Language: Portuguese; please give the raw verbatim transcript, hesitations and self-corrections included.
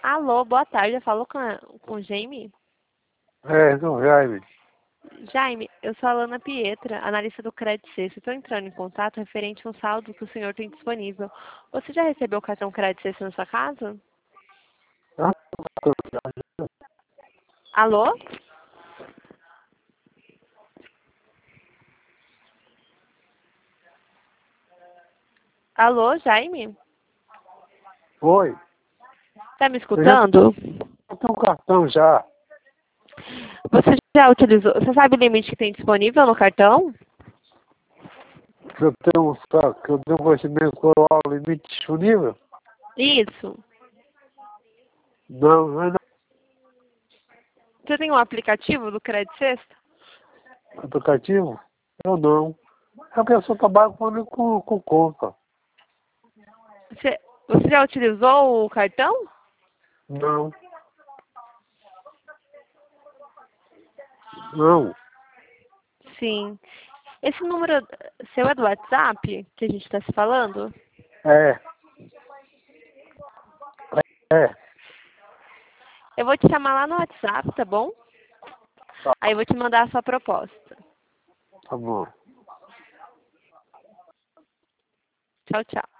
Alô, boa tarde. Eu falo com, a, com o Jaime. É, não, Jaime. Jaime, eu sou a Alana Pietra, analista do Credit Suisse. Estou entrando em contato referente a um saldo que o senhor tem disponível. Você já recebeu o cartão Credit Suisse na sua casa? Ah, Alô? Alô, Jaime? Oi. Tá me Eu já escutando? tenho um cartão já. Você já utilizou? Você sabe o limite que tem disponível no cartão? Que eu tenho, só, que eu tenho conhecimento qual é o limite disponível? Isso. Não, não é Você tem um aplicativo do Credit Suisse? no aplicativo? Eu não. É porque eu só trabalho com, com, com conta. Você, você já utilizou o cartão? Não. Não. Sim. Esse número seu é do WhatsApp que a gente está se falando? É. É. Eu vou te chamar lá no WhatsApp, tá bom? Tá, Aí eu vou te mandar a sua proposta. tá bom. Tchau, tchau.